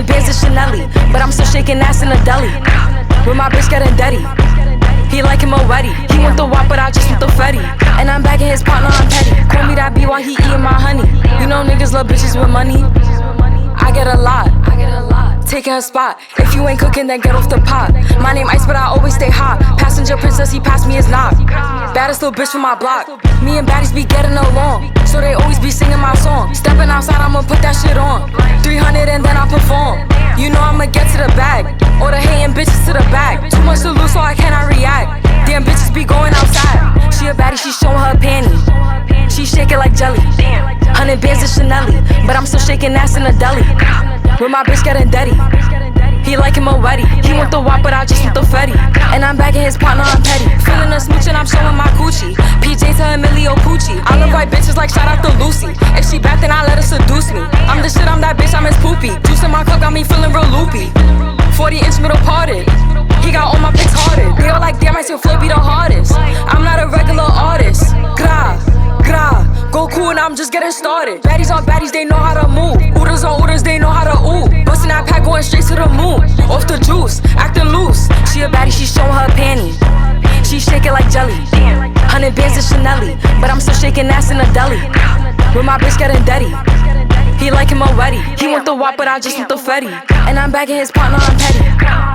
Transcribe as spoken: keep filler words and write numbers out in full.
Hundred bands of Chanel, but I'm still shaking ass in the deli. With my bitch getting dirty. He like him already. He want the wop, but I just want the Fetty. And I'm bagging his partner, I'm petty. Call me that B while he eating my honey. You know niggas love bitches with money. I get a lot. Taking her spot. If you ain't cooking, then get off the pot. My name Ice, but I always stay hot. Passenger princess, he passed me his knock. Baddest little bitch from my block. Me and baddies be getting along, so they always be singing my song. Stepping outside, I'ma put that shit on. three hundred and then I perform. You know I'ma get to the bag. All the hating bitches to the back. Too much to lose, so I cannot react. Damn bitches be going outside. She a baddie, she showing her panties. She shake it like jelly. Hundred bands of Chanel, but I'm still shaking ass in the deli. With my bitch getting dirty. He like him already. He want the wop, but I just want the Fetty. And I'm bagging his partner, I'm petty. Feeling a smooch and I'm showing my coochie. P J to Emilio Pucci. I love white bitches like shout out to Lucy. If she bad, then I let her seduce me. I'm the shit, I'm that bitch, I'm his poopy. Juice in my cup got me feeling real loopy. forty inch middle parted. He got all my pics hearted. They all like, damn, I still flow be the hardest. I'm not a regular artist. Gra, gra. Go cool and I'm just getting started. Baddies on baddies, they know how to move. Ooders on ooders, they know how to ooh. Bustin' that pack going straight to the moon. Off the juice, acting loose. She a baddie, she showing her panties. She shake it like jelly. Hundred bands of Chanel, but I'm still shaking ass in the deli. With my bitch getting dirty. He like him already. He want the wop, but I just want the Fetty. And I'm bagging his partner, I'm petty.